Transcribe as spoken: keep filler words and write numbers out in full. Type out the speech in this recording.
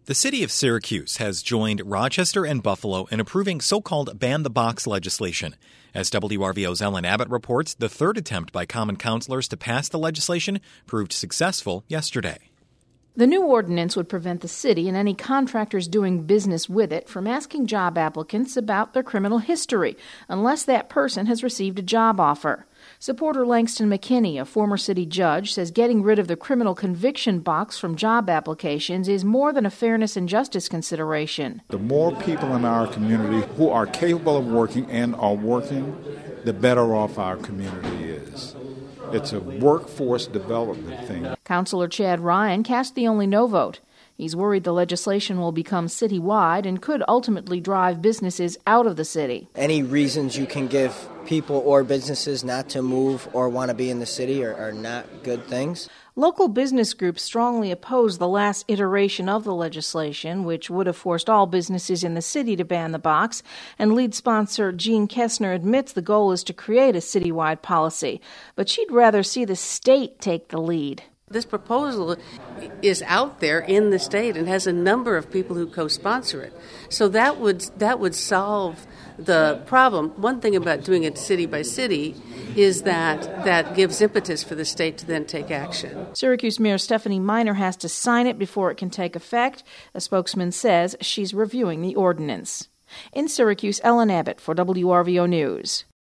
The city of Syracuse has joined Rochester and Buffalo in approving so-called ban-the-box legislation. As W R V O's Ellen Abbott reports, the third attempt by Common Councilors to pass the legislation proved successful yesterday. The new ordinance would prevent the city and any contractors doing business with it from asking job applicants about their criminal history, unless that person has received a job offer. Supporter Langston McKinney, a former city judge, says getting rid of the criminal conviction box from job applications is more than a fairness and justice consideration. The more people in our community who are capable of working and are working, the better off our community is. It's a workforce development thing. Councilor Chad Ryan cast the only no vote. He's worried the legislation will become citywide and could ultimately drive businesses out of the city. Any reasons you can give people or businesses not to move or want to be in the city are, are not good things. Local business groups strongly oppose the last iteration of the legislation, which would have forced all businesses in the city to ban the box, and lead sponsor Jean Kessner admits the goal is to create a citywide policy, but she'd rather see the state take the lead. This proposal is out there in the state and has a number of people who co-sponsor it. So that would that would solve the problem. One thing about doing it city by city is that that gives impetus for the state to then take action. Syracuse Mayor Stephanie Miner has to sign it before it can take effect. A spokesman says she's reviewing the ordinance. In Syracuse, Ellen Abbott for W R V O News.